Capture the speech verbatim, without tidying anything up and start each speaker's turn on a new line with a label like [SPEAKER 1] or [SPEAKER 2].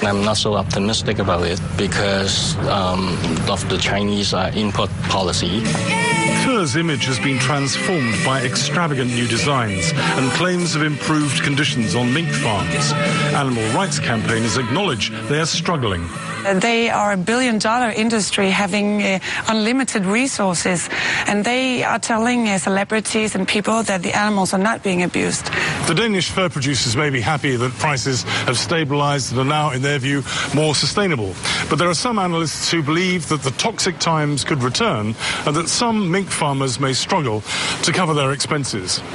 [SPEAKER 1] I'm not so optimistic about it because um, of the Chinese uh, import policy.
[SPEAKER 2] Ke's image has been transformed by extravagant new designs and claims of improved conditions on mink farms. Animal rights campaigners acknowledge they are struggling.
[SPEAKER 3] They are a billion-dollar industry having uh, unlimited resources, and they are telling uh, celebrities and people that the animals are not being abused.
[SPEAKER 2] The Danish fur producers may be happy that prices have stabilised and are now, in their view, more sustainable. But there are some analysts who believe that the toxic times could return and that some mink farmers may struggle to cover their expenses.